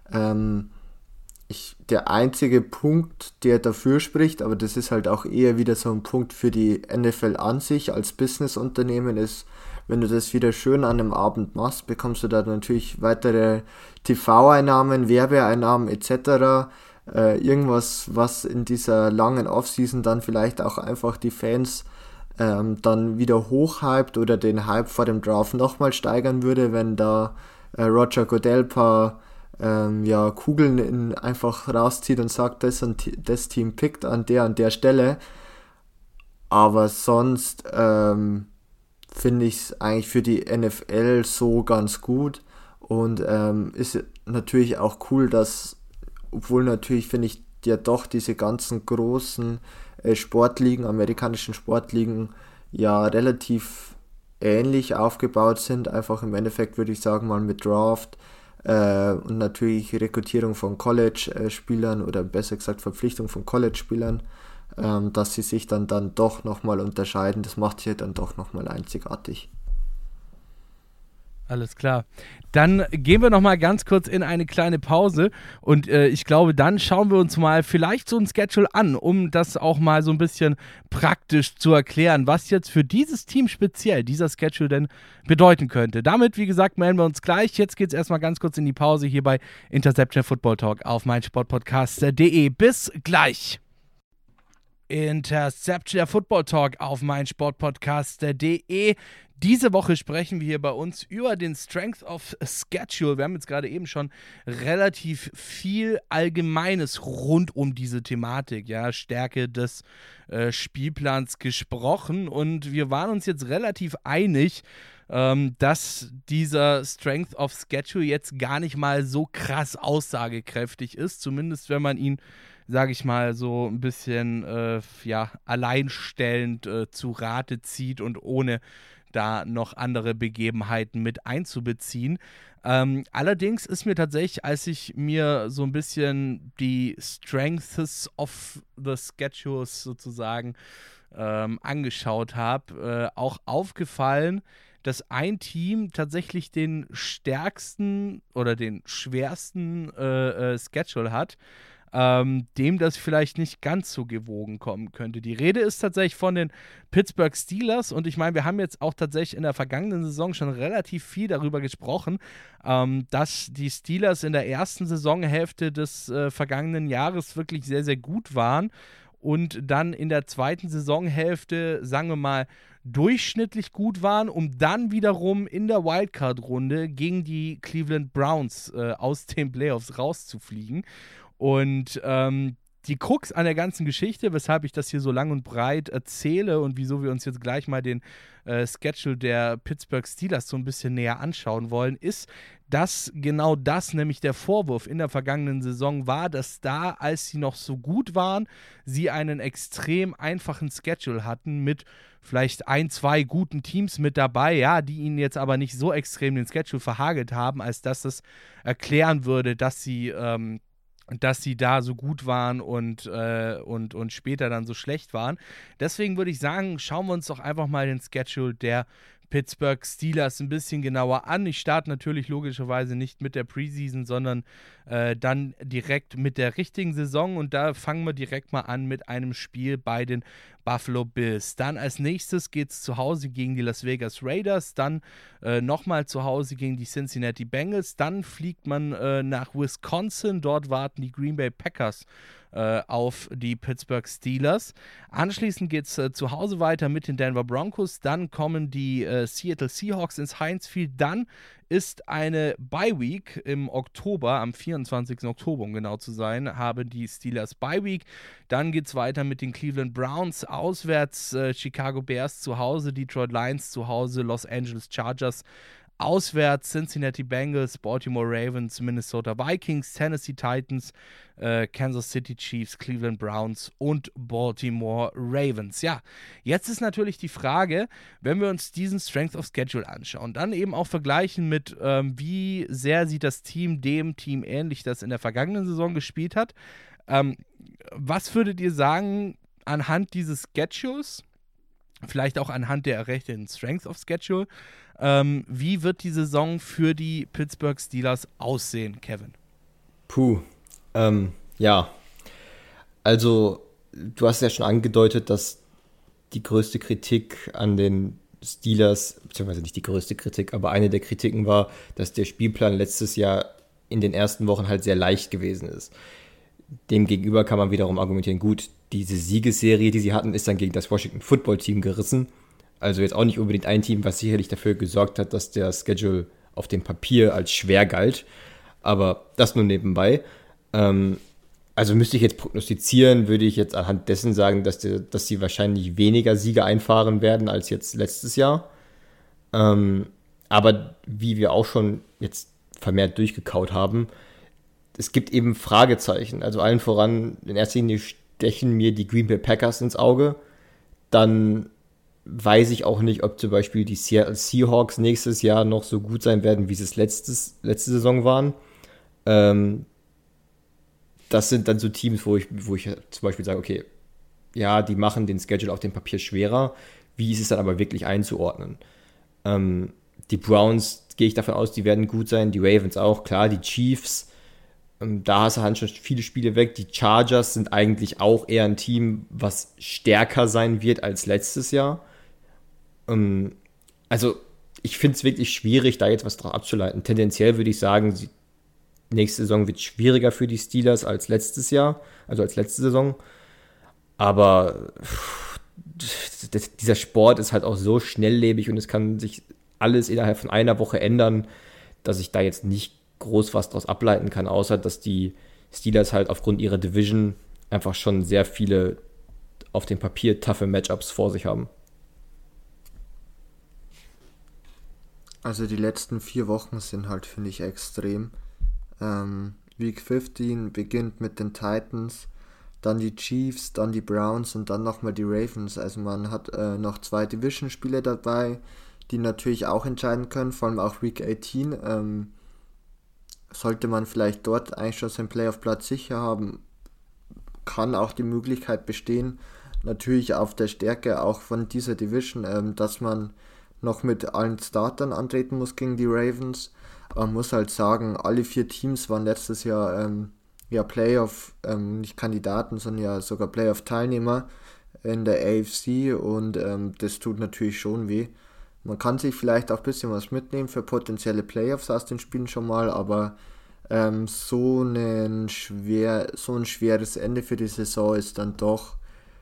Der einzige Punkt, der dafür spricht, aber das ist halt auch eher wieder so ein Punkt für die NFL an sich als Businessunternehmen, ist, wenn du das wieder schön an einem Abend machst, bekommst du da natürlich weitere TV-Einnahmen, Werbeeinnahmen etc., irgendwas, was in dieser langen Offseason dann vielleicht auch einfach die Fans dann wieder hochhypt oder den Hype vor dem Draft nochmal steigern würde, wenn da Roger Goodell paar Kugeln einfach rauszieht und sagt, das Team pickt an der Stelle. Aber sonst finde ich es eigentlich für die NFL so ganz gut und ist natürlich auch cool, dass, obwohl natürlich finde ich ja doch diese ganzen großen Sportligen, amerikanischen Sportligen ja relativ ähnlich aufgebaut sind, einfach im Endeffekt würde ich sagen mal mit Draft und natürlich Rekrutierung von College-Spielern oder besser gesagt Verpflichtung von College-Spielern, dass sie sich dann doch nochmal unterscheiden. Das macht sie dann doch nochmal einzigartig. Alles klar. Dann gehen wir nochmal ganz kurz in eine kleine Pause und ich glaube, dann schauen wir uns mal vielleicht so ein Schedule an, um das auch mal so ein bisschen praktisch zu erklären, was jetzt für dieses Team speziell dieser Schedule denn bedeuten könnte. Damit, wie gesagt, melden wir uns gleich. Jetzt geht es erstmal ganz kurz in die Pause hier bei Interception Football Talk auf meinsportpodcast.de. Bis gleich. Interception, der Football Talk auf meinsportpodcast.de. Diese Woche sprechen wir hier bei uns über den Strength of Schedule. Wir haben jetzt gerade eben schon relativ viel Allgemeines rund um diese Thematik, ja, Stärke des Spielplans gesprochen und wir waren uns jetzt relativ einig, dass dieser Strength of Schedule jetzt gar nicht mal so krass aussagekräftig ist, zumindest wenn man ihn, sage ich mal, so ein bisschen alleinstellend zu Rate zieht und ohne da noch andere Begebenheiten mit einzubeziehen. Allerdings ist mir tatsächlich, als ich mir so ein bisschen die Strengths of the Schedules sozusagen angeschaut habe, auch aufgefallen, dass ein Team tatsächlich den stärksten oder den schwersten Schedule hat, dem das vielleicht nicht ganz so gewogen kommen könnte. Die Rede ist tatsächlich von den Pittsburgh Steelers und ich meine, wir haben jetzt auch tatsächlich in der vergangenen Saison schon relativ viel darüber gesprochen, dass die Steelers in der ersten Saisonhälfte des vergangenen Jahres wirklich sehr, sehr gut waren und dann in der zweiten Saisonhälfte, sagen wir mal, durchschnittlich gut waren, um dann wiederum in der Wildcard-Runde gegen die Cleveland Browns aus den Playoffs rauszufliegen. Und die Krux an der ganzen Geschichte, weshalb ich das hier so lang und breit erzähle und wieso wir uns jetzt gleich mal den Schedule der Pittsburgh Steelers so ein bisschen näher anschauen wollen, ist, dass genau das nämlich der Vorwurf in der vergangenen Saison war, dass da, als sie noch so gut waren, sie einen extrem einfachen Schedule hatten mit vielleicht 1, 2 guten Teams mit dabei, ja, die ihnen jetzt aber nicht so extrem den Schedule verhagelt haben, als dass es erklären würde, dass sie da so gut waren und später dann so schlecht waren. Deswegen würde ich sagen, schauen wir uns doch einfach mal den Schedule der Pittsburgh Steelers ein bisschen genauer an. Ich starte natürlich logischerweise nicht mit der Preseason, sondern dann direkt mit der richtigen Saison und da fangen wir direkt mal an mit einem Spiel bei den Buffalo Bills. Dann als nächstes geht es zu Hause gegen die Las Vegas Raiders, dann nochmal zu Hause gegen die Cincinnati Bengals, dann fliegt man nach Wisconsin, dort warten die Green Bay Packers auf die Pittsburgh Steelers. Anschließend geht es zu Hause weiter mit den Denver Broncos, dann kommen die Seattle Seahawks ins Heinz Field, dann ist eine Bye-Week im Oktober, am 24. Oktober, um genau zu sein, haben die Steelers Bye-Week. Dann geht es weiter mit den Cleveland Browns auswärts, Chicago Bears zu Hause, Detroit Lions zu Hause, Los Angeles Chargers auswärts, Cincinnati Bengals, Baltimore Ravens, Minnesota Vikings, Tennessee Titans, Kansas City Chiefs, Cleveland Browns und Baltimore Ravens. Ja, jetzt ist natürlich die Frage, wenn wir uns diesen Strength of Schedule anschauen, dann eben auch vergleichen mit, wie sehr sieht das Team dem Team ähnlich, das in der vergangenen Saison gespielt hat. Was würdet ihr sagen anhand dieses Schedules? vielleicht auch anhand der errechneten Strength of Schedule. Wie wird die Saison für die Pittsburgh Steelers aussehen, Kevin? Ja. Also, du hast ja schon angedeutet, dass die größte Kritik an den Steelers, beziehungsweise nicht die größte Kritik, aber eine der Kritiken war, dass der Spielplan letztes Jahr in den ersten Wochen halt sehr leicht gewesen ist. Demgegenüber kann man wiederum argumentieren, gut, diese Siegesserie, die sie hatten, ist dann gegen das Washington Football Team gerissen. Also jetzt auch nicht unbedingt ein Team, was sicherlich dafür gesorgt hat, dass der Schedule auf dem Papier als schwer galt. Aber das nur nebenbei. Also müsste ich jetzt prognostizieren, würde ich jetzt anhand dessen sagen, dass sie wahrscheinlich weniger Siege einfahren werden als jetzt letztes Jahr. Aber wie wir auch schon jetzt vermehrt durchgekaut haben, es gibt eben Fragezeichen. Also allen voran, in erster Linie stechen mir die Green Bay Packers ins Auge. Dann weiß ich auch nicht, ob zum Beispiel die Seattle Seahawks nächstes Jahr noch so gut sein werden, wie sie es letzte Saison waren. Das sind dann so Teams, wo ich zum Beispiel sage, okay, ja, die machen den Schedule auf dem Papier schwerer. Wie ist es dann aber wirklich einzuordnen? Die Browns, gehe ich davon aus, die werden gut sein. Die Ravens auch, klar. Die Chiefs, da hast du halt schon viele Spiele weg. Die Chargers sind eigentlich auch eher ein Team, was stärker sein wird als letztes Jahr. Also ich finde es wirklich schwierig, da jetzt was drauf abzuleiten. Tendenziell würde ich sagen, nächste Saison wird schwieriger für die Steelers als letztes Jahr, also als letzte Saison. Aber dieser Sport ist halt auch so schnelllebig und es kann sich alles innerhalb von einer Woche ändern, dass ich da jetzt nicht groß was draus ableiten kann, außer dass die Steelers halt aufgrund ihrer Division einfach schon sehr viele auf dem Papier taffe Matchups vor sich haben. Also die letzten 4 Wochen sind halt, finde ich, extrem. Week 15 beginnt mit den Titans, dann die Chiefs, dann die Browns und dann nochmal die Ravens. Also man hat noch 2 Division-Spiele dabei, die natürlich auch entscheiden können, vor allem auch Week 18. Sollte man vielleicht dort eigentlich schon seinen Playoff-Platz sicher haben, kann auch die Möglichkeit bestehen, natürlich auf der Stärke auch von dieser Division, dass man noch mit allen Startern antreten muss gegen die Ravens. Man muss halt sagen, alle 4 Teams waren letztes Jahr Playoff, nicht Kandidaten, sondern ja sogar Playoff-Teilnehmer in der AFC und das tut natürlich schon weh. Man kann sich vielleicht auch ein bisschen was mitnehmen für potenzielle Playoffs aus den Spielen schon mal, aber so ein schweres Ende für die Saison ist dann doch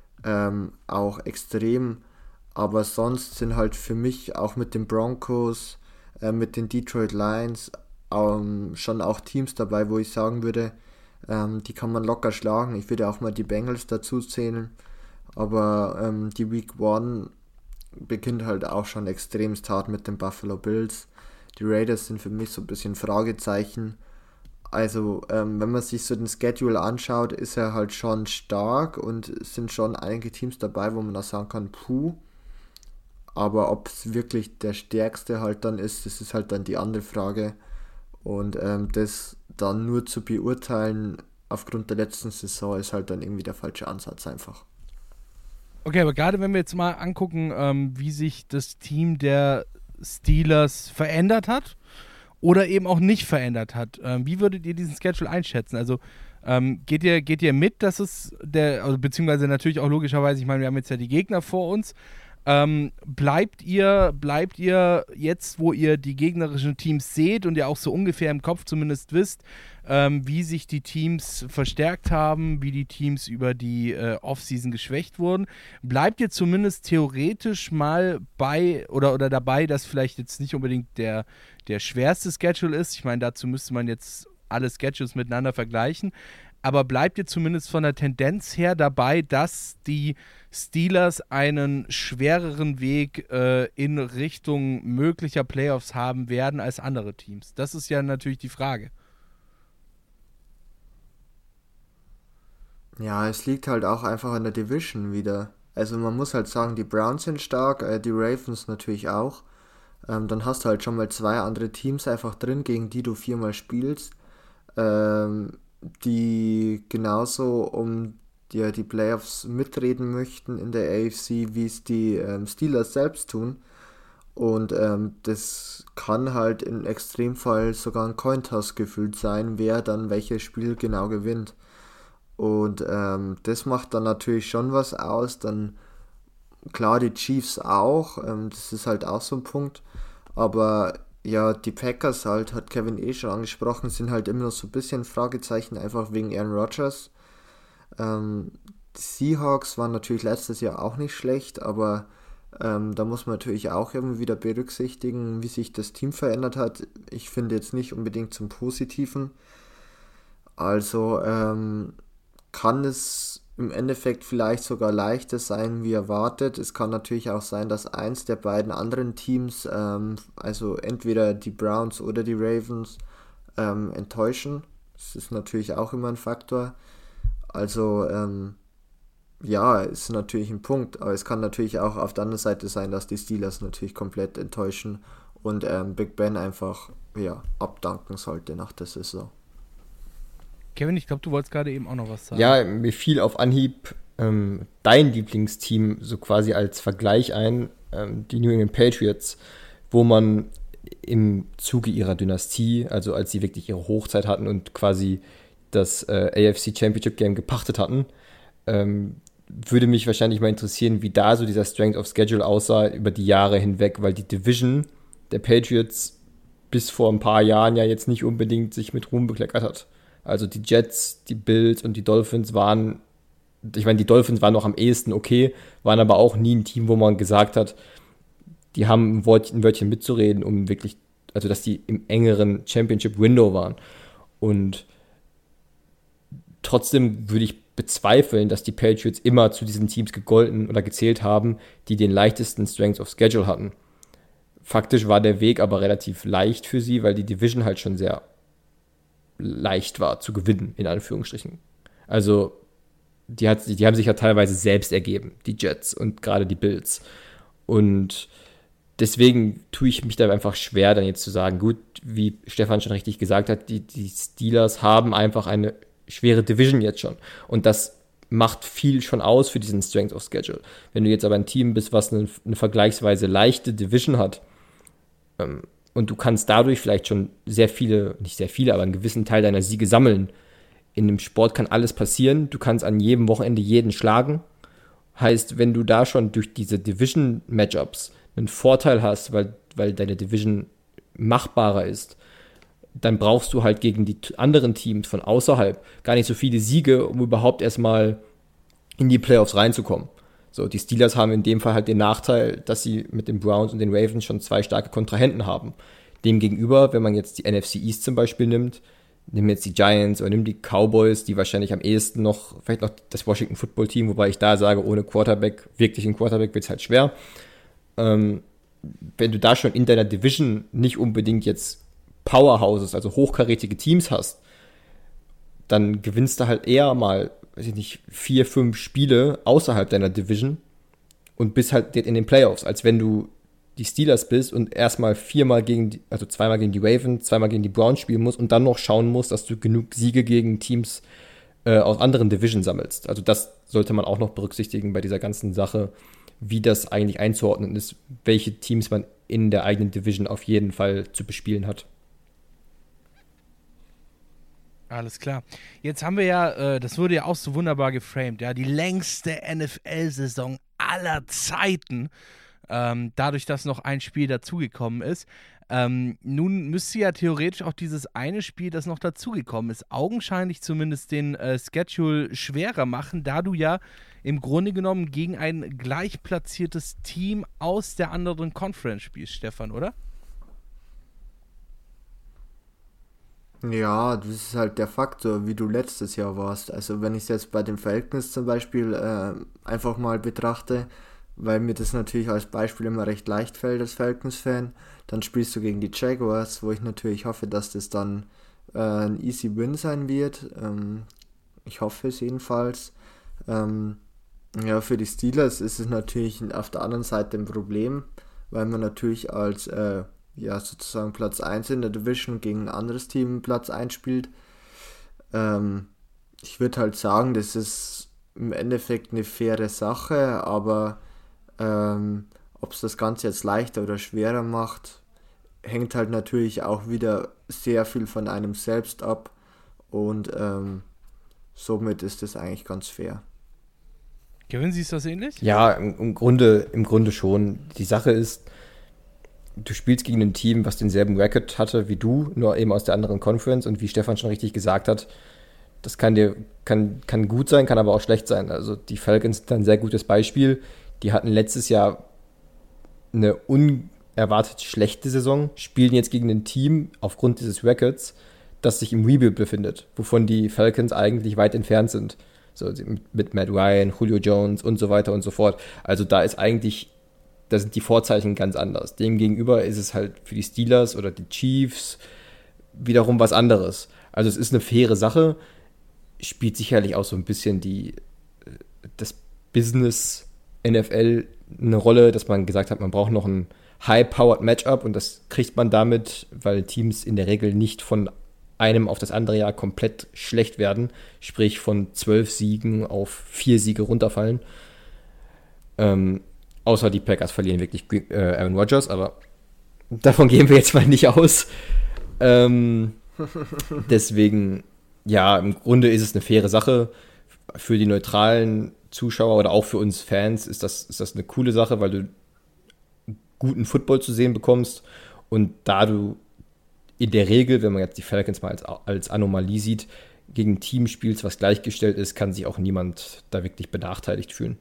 auch extrem. Aber sonst sind halt für mich auch mit den Broncos, mit den Detroit Lions schon auch Teams dabei, wo ich sagen würde, die kann man locker schlagen. Ich würde auch mal die Bengals dazu zählen. Aber die Week 1 beginnt halt auch schon extremst hart mit den Buffalo Bills. Die Raiders sind für mich so ein bisschen Fragezeichen. Also wenn man sich so den Schedule anschaut, ist er halt schon stark und es sind schon einige Teams dabei, wo man da sagen kann, puh. Aber ob es wirklich der stärkste halt dann ist, das ist halt dann die andere Frage. Und das dann nur zu beurteilen aufgrund der letzten Saison ist halt dann irgendwie der falsche Ansatz einfach. Okay, aber gerade wenn wir jetzt mal angucken, wie sich das Team der Steelers verändert hat oder eben auch nicht verändert hat, wie würdet ihr diesen Schedule einschätzen? Also geht ihr mit, dass es beziehungsweise natürlich auch logischerweise, ich meine, wir haben jetzt ja die Gegner vor uns, bleibt ihr jetzt, wo ihr die gegnerischen Teams seht und ihr auch so ungefähr im Kopf zumindest wisst, wie sich die Teams verstärkt haben, wie die Teams über die Offseason geschwächt wurden, bleibt ihr zumindest theoretisch mal bei oder dabei, dass vielleicht jetzt nicht unbedingt der schwerste Schedule ist. Ich meine, dazu müsste man jetzt alle Schedules miteinander vergleichen. Aber bleibt ihr zumindest von der Tendenz her dabei, dass die Steelers einen schwereren Weg in Richtung möglicher Playoffs haben werden als andere Teams? Das ist ja natürlich die Frage. Ja, es liegt halt auch einfach an der Division wieder. Also man muss halt sagen, die Browns sind stark, die Ravens natürlich auch. Dann hast du halt schon mal 2 andere Teams einfach drin, gegen die du 4-mal spielst. Die genauso um die Playoffs mitreden möchten in der AFC, wie es die Steelers selbst tun. Und das kann halt im Extremfall sogar ein Cointoss gefühlt sein, wer dann welches Spiel genau gewinnt. Und das macht dann natürlich schon was aus. Dann klar, die Chiefs auch, das ist halt auch so ein Punkt. Aber ja, die Packers halt, hat Kevin schon angesprochen, sind halt immer noch so ein bisschen Fragezeichen, einfach wegen Aaron Rodgers. Die Seahawks waren natürlich letztes Jahr auch nicht schlecht, aber da muss man natürlich auch irgendwie wieder berücksichtigen, wie sich das Team verändert hat. Ich finde jetzt nicht unbedingt zum Positiven. Also kann es im Endeffekt vielleicht sogar leichter sein, wie erwartet. Es kann natürlich auch sein, dass eins der beiden anderen Teams, also entweder die Browns oder die Ravens, enttäuschen. Das ist natürlich auch immer ein Faktor. Also ja, ist natürlich ein Punkt, aber es kann natürlich auch auf der anderen Seite sein, dass die Steelers natürlich komplett enttäuschen und Big Ben einfach abdanken sollte nach der Saison. Kevin, ich glaube, du wolltest gerade eben auch noch was sagen. Ja, mir fiel auf Anhieb dein Lieblingsteam so quasi als Vergleich ein, die New England Patriots, wo man im Zuge ihrer Dynastie, also als sie wirklich ihre Hochzeit hatten und quasi das AFC Championship Game gepachtet hatten, würde mich wahrscheinlich mal interessieren, wie da so dieser Strength of Schedule aussah über die Jahre hinweg, weil die Division der Patriots bis vor ein paar Jahren ja jetzt nicht unbedingt sich mit Ruhm bekleckert hat. Also die Jets, die Bills und die Dolphins waren, ich meine, die Dolphins waren noch am ehesten okay, waren aber auch nie ein Team, wo man gesagt hat, die haben ein Wörtchen mitzureden, um wirklich, also dass die im engeren Championship-Window waren. Und trotzdem würde ich bezweifeln, dass die Patriots immer zu diesen Teams gegolten oder gezählt haben, die den leichtesten Strength of Schedule hatten. Faktisch war der Weg aber relativ leicht für sie, weil die Division halt schon sehr leicht war zu gewinnen, in Anführungsstrichen. Also die haben sich ja teilweise selbst ergeben, die Jets und gerade die Bills. Und deswegen tue ich mich da einfach schwer, dann jetzt zu sagen, gut, wie Stefan schon richtig gesagt hat, die Steelers haben einfach eine schwere Division jetzt schon. Und das macht viel schon aus für diesen Strength of Schedule. Wenn du jetzt aber ein Team bist, was eine vergleichsweise leichte Division hat, und du kannst dadurch vielleicht schon sehr viele, nicht sehr viele, aber einen gewissen Teil deiner Siege sammeln. In dem Sport kann alles passieren. Du kannst an jedem Wochenende jeden schlagen. Heißt, wenn du da schon durch diese Division-Matchups einen Vorteil hast, weil deine Division machbarer ist, dann brauchst du halt gegen die anderen Teams von außerhalb gar nicht so viele Siege, um überhaupt erstmal in die Playoffs reinzukommen. So, die Steelers haben in dem Fall halt den Nachteil, dass sie mit den Browns und den Ravens schon zwei starke Kontrahenten haben. Demgegenüber, wenn man jetzt die NFC East zum Beispiel nimmt, nimm jetzt die Giants oder nimm die Cowboys, die wahrscheinlich am ehesten vielleicht noch das Washington Football Team, wobei ich da sage, ohne Quarterback, wirklich ein Quarterback wird es halt schwer. Wenn du da schon in deiner Division nicht unbedingt jetzt Powerhouses, also hochkarätige Teams hast, dann gewinnst du halt eher mal, weiß ich nicht, 4, 5 Spiele außerhalb deiner Division und bist halt in den Playoffs, als wenn du die Steelers bist und erstmal zweimal gegen die Ravens, zweimal gegen die Browns spielen musst und dann noch schauen musst, dass du genug Siege gegen Teams aus anderen Divisions sammelst. Also das sollte man auch noch berücksichtigen bei dieser ganzen Sache, wie das eigentlich einzuordnen ist, welche Teams man in der eigenen Division auf jeden Fall zu bespielen hat. Alles klar. Jetzt haben wir ja, das wurde ja auch so wunderbar geframed, ja, die längste NFL-Saison aller Zeiten, dadurch, dass noch ein Spiel dazugekommen ist. Nun müsste ja theoretisch auch dieses eine Spiel, das noch dazugekommen ist, augenscheinlich zumindest den Schedule schwerer machen, da du ja im Grunde genommen gegen ein gleich platziertes Team aus der anderen Conference spielst, Stefan, oder? Ja, das ist halt der Faktor, wie du letztes Jahr warst. Also wenn ich es jetzt bei den Falcons zum Beispiel einfach mal betrachte, weil mir das natürlich als Beispiel immer recht leicht fällt als Falcons-Fan, dann spielst du gegen die Jaguars, wo ich natürlich hoffe, dass das dann ein easy Win sein wird. Ich hoffe es jedenfalls. Ja, für die Steelers ist es natürlich auf der anderen Seite ein Problem, weil man natürlich als sozusagen Platz 1 in der Division gegen ein anderes Team Platz 1 spielt. Ich würde halt sagen, das ist im Endeffekt eine faire Sache, aber ob es das Ganze jetzt leichter oder schwerer macht, hängt halt natürlich auch wieder sehr viel von einem selbst ab und somit ist es eigentlich ganz fair. Kevin, siehst du das ähnlich? Ja, im Grunde schon. Die Sache ist, du spielst gegen ein Team, was denselben Record hatte wie du, nur eben aus der anderen Conference, und wie Stefan schon richtig gesagt hat, das kann gut sein, kann aber auch schlecht sein. Also die Falcons sind ein sehr gutes Beispiel. Die hatten letztes Jahr eine unerwartet schlechte Saison, spielen jetzt gegen ein Team aufgrund dieses Records, das sich im Rebuild befindet, wovon die Falcons eigentlich weit entfernt sind. So mit Matt Ryan, Julio Jones und so weiter und so fort. Also da sind die Vorzeichen ganz anders. Demgegenüber ist es halt für die Steelers oder die Chiefs wiederum was anderes. Also es ist eine faire Sache, spielt sicherlich auch so ein bisschen das Business NFL eine Rolle, dass man gesagt hat, man braucht noch ein high-powered Matchup, und das kriegt man damit, weil Teams in der Regel nicht von einem auf das andere Jahr komplett schlecht werden, sprich von 12 Siegen auf 4 Siege runterfallen. Außer die Packers verlieren wirklich Aaron Rodgers, aber davon gehen wir jetzt mal nicht aus. Deswegen, ja, im Grunde ist es eine faire Sache. Für die neutralen Zuschauer oder auch für uns Fans ist das eine coole Sache, weil du guten Football zu sehen bekommst, und da du in der Regel, wenn man jetzt die Falcons mal als Anomalie sieht, gegen ein Team spielst, was gleichgestellt ist, kann sich auch niemand da wirklich benachteiligt fühlen.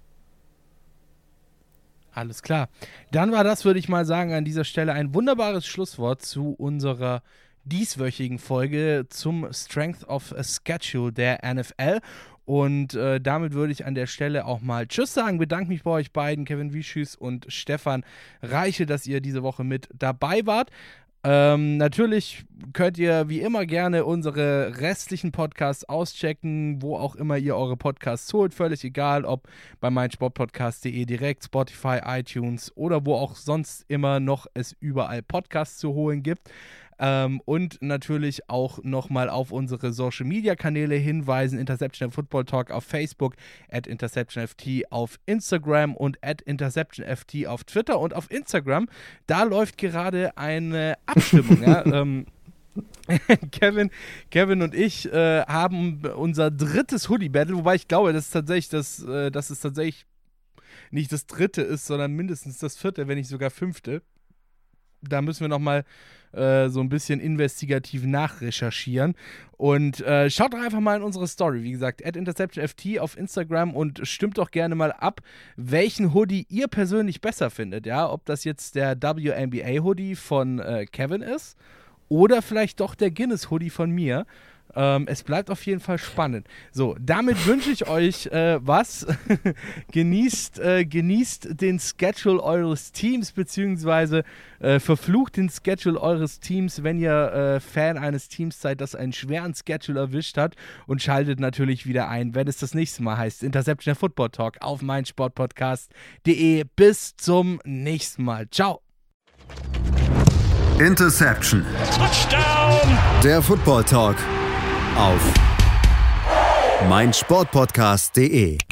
Alles klar. Dann war das, würde ich mal sagen, an dieser Stelle ein wunderbares Schlusswort zu unserer dieswöchigen Folge zum Strength of a Schedule der NFL. Und damit würde ich an der Stelle auch mal Tschüss sagen. Bedanke mich bei euch beiden, Kevin Wieschüß und Stefan Reiche, dass ihr diese Woche mit dabei wart. Natürlich könnt ihr wie immer gerne unsere restlichen Podcasts auschecken, wo auch immer ihr eure Podcasts holt, völlig egal, ob bei meinsportpodcast.de direkt, Spotify, iTunes oder wo auch sonst immer noch es überall Podcasts zu holen gibt. Und natürlich auch nochmal auf unsere Social-Media-Kanäle hinweisen. Interception Football Talk auf Facebook, @InterceptionFT auf Instagram und @InterceptionFT auf Twitter. Und auf Instagram, da läuft gerade eine Abstimmung. Ja? Kevin und ich haben unser drittes Hoodie-Battle, wobei ich glaube, dass es tatsächlich nicht das dritte ist, sondern mindestens das vierte, wenn nicht sogar fünfte. Da müssen wir nochmal so ein bisschen investigativ nachrecherchieren. Und schaut doch einfach mal in unsere Story. Wie gesagt, @InterceptionFT auf Instagram, und stimmt doch gerne mal ab, welchen Hoodie ihr persönlich besser findet. Ja? Ob das jetzt der WNBA-Hoodie von Kevin ist oder vielleicht doch der Guinness-Hoodie von mir. Es bleibt auf jeden Fall spannend. So, damit wünsche ich euch was. genießt den Schedule eures Teams, beziehungsweise verflucht den Schedule eures Teams, wenn ihr Fan eines Teams seid, das einen schweren Schedule erwischt hat, und schaltet natürlich wieder ein, wenn es das nächste Mal heißt Interception Football Talk auf meinsportpodcast.de. Bis zum nächsten Mal. Ciao. Interception. Touchdown! Der Football Talk auf meinsportpodcast.de.